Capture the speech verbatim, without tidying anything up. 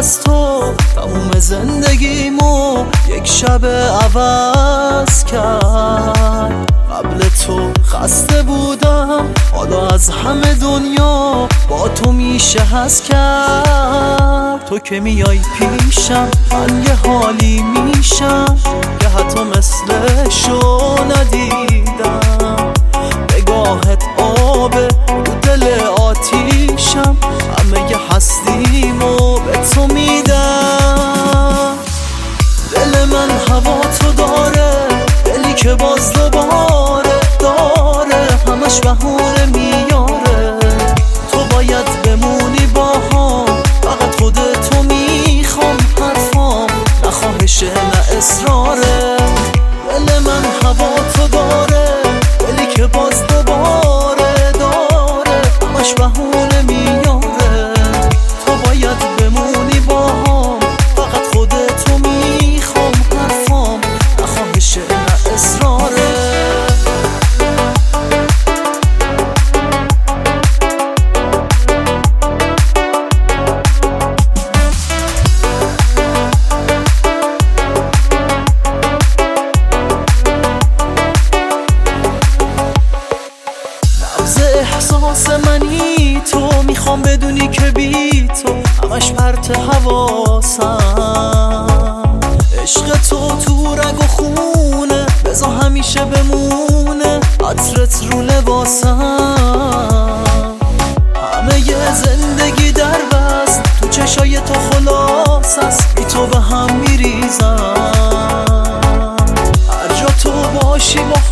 از تو تموم زندگیمو یک شب عوض کرد. قبل تو خسته بودم، حالا از همه دنیا با تو میشه حس کرد. تو که میای پیشم من یه حالی میشم که حتی مثلشو ندیدم. نگاهت آبه رو دل آتیشم، همه ی هستیمو به تو میدم. دل من هوا تو داره، دلی که باز دوباره داره همش بهونه میاره. تو باید بمونی باهام، فقط خودتو میخوام، حرفام نه خواهشه نه اصراره. دل من هوا تو داره، دلی که باز دوباره داره همش بهونه میاره. تو باید بمونی باهام، فقط خودتو میخوام، حرفام نه خواهشه نه اصراره. احساس منی تو، میخوام بدونی که بی تو همش پرت حواسم. عشق تو تو رگ و خونه، بذار همیشه بمونه عطرت رو لباسم. همه ی زندگی در بست تو چشای تو خلاص است، بی تو به هم میریزم. هر جا تو باشی با